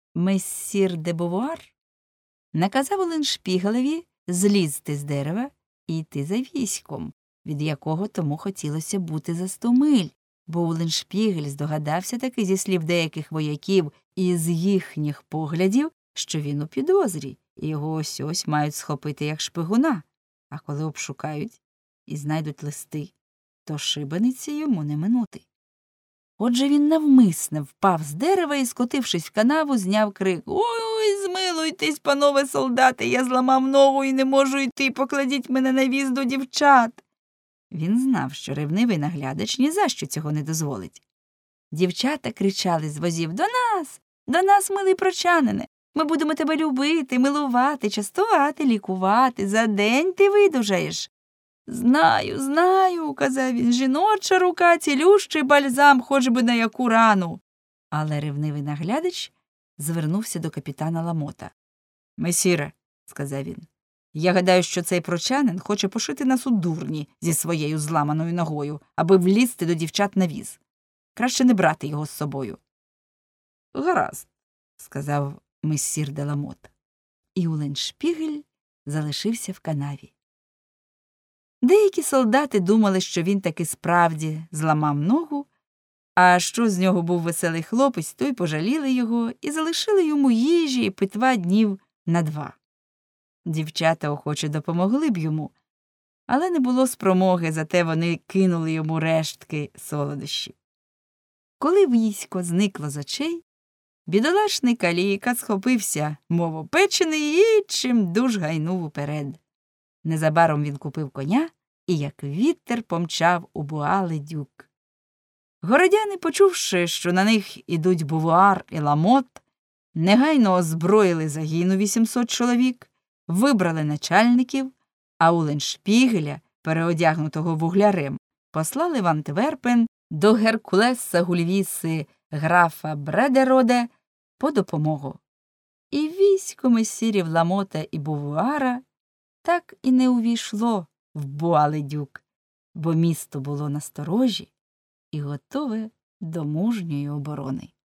мессір де Бувуар наказав Оленшпігелеві злізти з дерева і йти за військом, від якого тому хотілося бути за 100 миль, бо Оленшпігель здогадався таки зі слів деяких вояків і з їхніх поглядів, що він у підозрі, і його ось-ось мають схопити як шпигуна, а коли обшукають і знайдуть листи, то шибениці йому не минути. Отже він навмисне впав з дерева і, скотившись в канаву, зняв крик: «Ой, змилуйтесь, панове солдати, я зламав ногу і не можу йти, покладіть мене на віз до дівчат». Він знав, що ревнивий наглядач ні за що цього не дозволить. Дівчата кричали з возів: до нас, милий прочанине, ми будемо тебе любити, милувати, частувати, лікувати, за день ти видужаєш». Знаю, – казав він, – жіноча рука, цілющий бальзам, хоч би на яку рану. Але ревнивий наглядач звернувся до капітана Ламота. «Месіре», – сказав він, – «я гадаю, що цей прочанин хоче пошити нас у дурні зі своєю зламаною ногою, аби влізти до дівчат на віз. Краще не брати його з собою». «Гаразд», – сказав мессір де Ламот. І Оленшпігель залишився в канаві. Деякі солдати думали, що він таки справді зламав ногу, а що з нього був веселий хлопець, то й пожаліли його і залишили йому їжі і питва днів на 2. Дівчата охоче допомогли б йому, але не було спромоги, зате вони кинули йому рештки солодощів. Коли військо зникло з очей, бідолашний каліка схопився, мов опечений, і чимдуж гайнув уперед. Незабаром він купив коня і, як вітер, помчав у Буа-ле-Дюк. Городяни, почувши, що на них ідуть Бувуар і Ламот, негайно озброїли загін у 800 чоловік, вибрали начальників, а Оленшпігеля, переодягнутого вуглярем, послали в Антверпен до Геркулеса Гульвіси графа Бредероде по допомогу. І військо месірів Ламота і Бувуара так і не увійшло в Буа-ле-Дюк, бо місто було насторожі і готове до мужньої оборони.